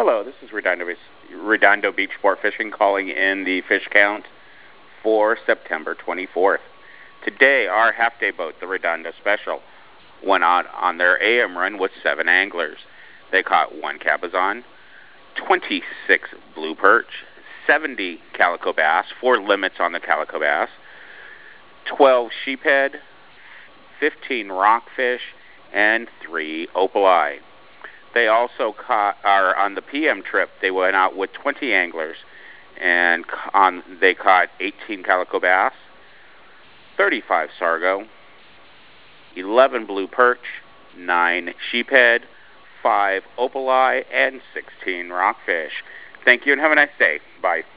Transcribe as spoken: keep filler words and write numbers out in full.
Hello, this is Redondo, Redondo Beach Sport Fishing calling in the fish count for September twenty-fourth. Today, our half-day boat, the Redondo Special, went out on their A M run with seven anglers. They caught one cabezon, twenty-six blue perch, seventy calico bass, four limits on the calico bass, twelve sheephead, fifteen rockfish, and three opali. They also caught, or on the P M trip, they went out with twenty anglers, and on they caught eighteen calico bass, thirty-five sargo, eleven blue perch, nine sheephead, five opali, and sixteen rockfish. Thank you and have a nice day. Bye.